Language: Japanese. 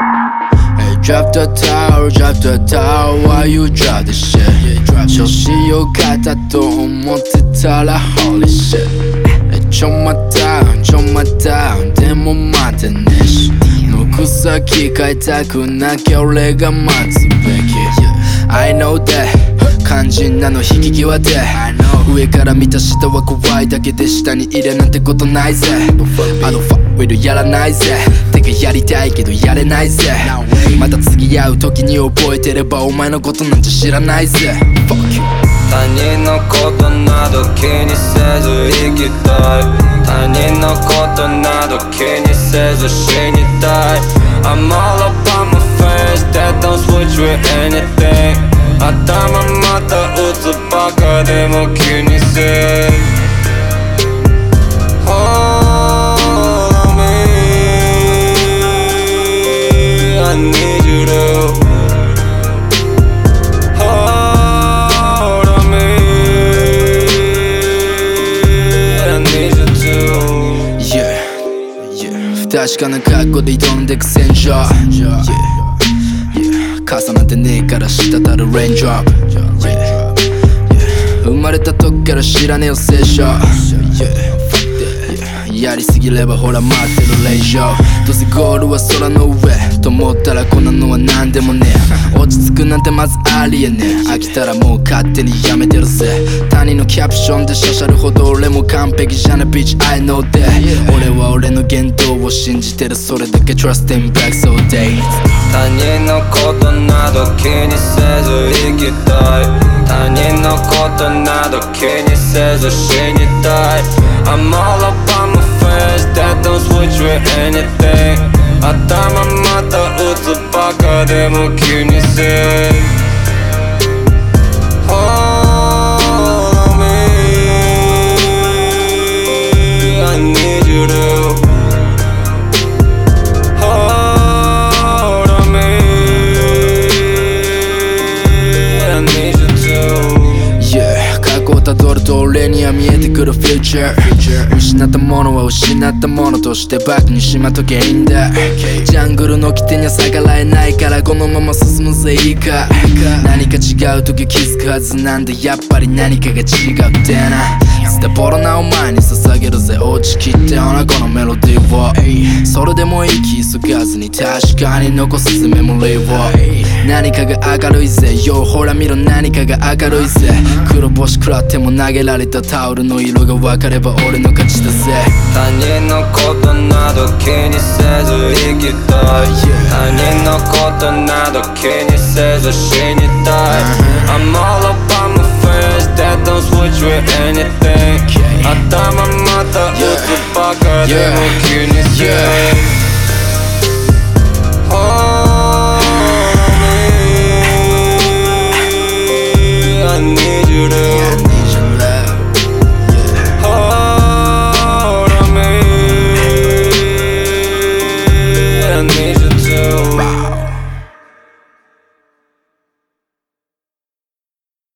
Hey, drop the towel, drop the towel. Why you drop the shit? 調子よかったと思ってたら Holy shit。 ちょ待ったちょ待ったでも待てねえし、抜く先変えたくなきゃ俺が待つべき。 I know that 肝心なの引き際で、上から見た下は怖いだけで下に入れなんてことないぜ。あのファッウィルやらないぜ。てかやりたいけどやれないぜ。また次会う時に覚えてればお前のことなんて知らないぜ。 Fuck you。 他人のことなど気にせず生きたい。他人のことなど気にせず死にたい。 I'm all up on my face that don't switch with anything。 頭また打つバカでも気にせず Hold on me I need you to Hold on me I need you to Yeah, yeah。 不確かな格好で挑んでく戦場。 Yeah、yeah。 傘なんてねえから滴るレインドロップ。 Yeah、yeah。 生まれた時から知らねえよ聖書。 Yeah、やりすぎればほら待ってる令状。どうせゴールは空の上と思ったらこんなのは何でもねえ。落ち着くなんてまずありえねえ。飽きたらもう勝手にやめてるぜ。他人のキャプションでしゃしゃるほど俺も完璧じゃないビッチ I know that。 俺は俺の言動を信じてる、それだけ Trust in back so day。 他人のことなど気にせず生きたい。他人のことなど気にせず死にたい。 I'm all up on my face that don't switch with anything。 頭また打つバカでも気にせず Hold on me I need you to Hold on me I need you to Yeah、 過去をたどると俺には見えてくるフューチャー。失ったものは失ったものとしてバッグにしまっとけいいんだ。ジャングルの起点には逆らえないからこのまま進むぜいいか。何か違う時気づくはずなんでやっぱり何かが違うってな。捨てボロなお前に捧げるぜ落ちきっておなこのメロディーを。それでもいい気急がずに確かに残すぜメモリーを。何かが明るいぜよほら見ろ何かが明るいぜ。黒星食らっても投げられたタオルの色が分かれば俺の勝ちだぜ。 他人のことなど気にせず生きたい。他人のことなど気にせず死にたい。 I'm all up on my face that don't switch with anything。 頭また打つバカでも気に